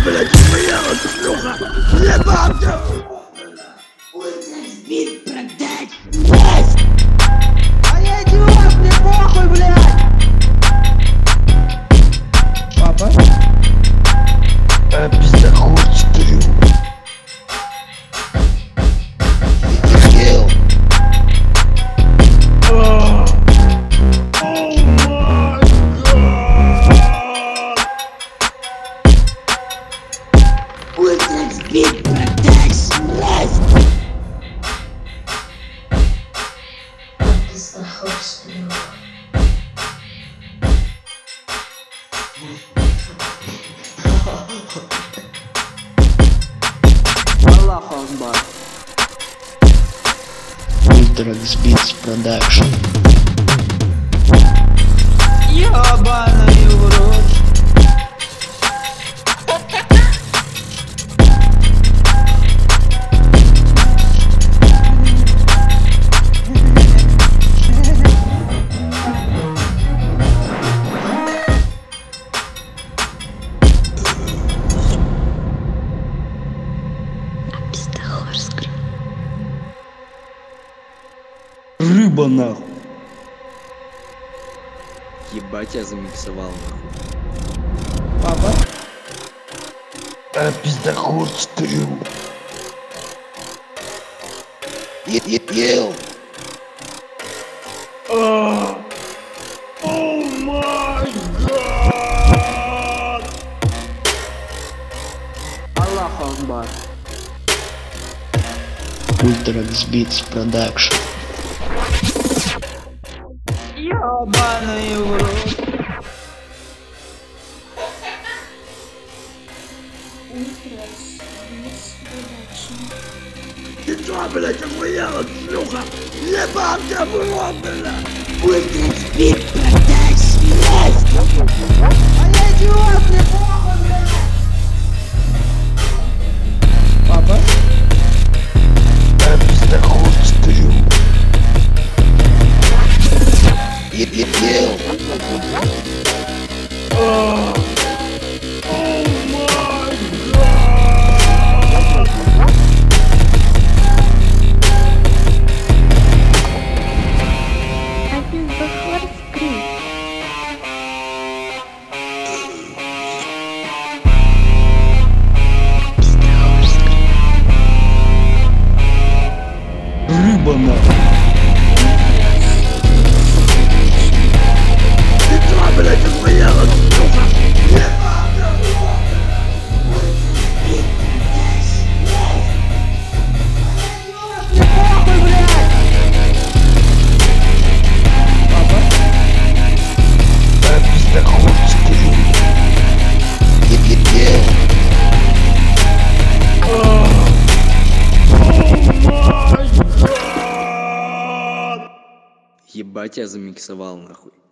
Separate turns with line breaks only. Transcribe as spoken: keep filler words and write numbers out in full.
блядь, охуела, шлюха! Ебать!
Ультра-спид продать! Есть! А я идиот, мне похуй, блядь!
Папа?
А пиздоход стрю. Ел.
Ультра-спид продать! Есть! Пиздоход стрю. Аллаху Акбар.
Ультраксбитс продакшн.
Ёбаный в рот.
Рыба нахуй.
Ебать, я замиксовал нахуй.
Папа?
А пиздоход стрю. Ел.
Аллаху Акбар.
Ультраксбитс продакшн.
Ёбаный в рот.
Ты что, блядь, охуела, шлюха? Ебать, я в рот, блядь!
Ультра-спид продать! Есть!
А я идиот, мне похуй, блядь. Папа?
А пиздоход стрю. Ел.
Один захват скрыт.
Рыба нахуй. Ты что, блядь, охуела, шлюха? Ебать, я в рот!
Мне похуй, блядь. Папа?
А пиздоход стрю. Ел.
Ебать, я замиксовал нахуй.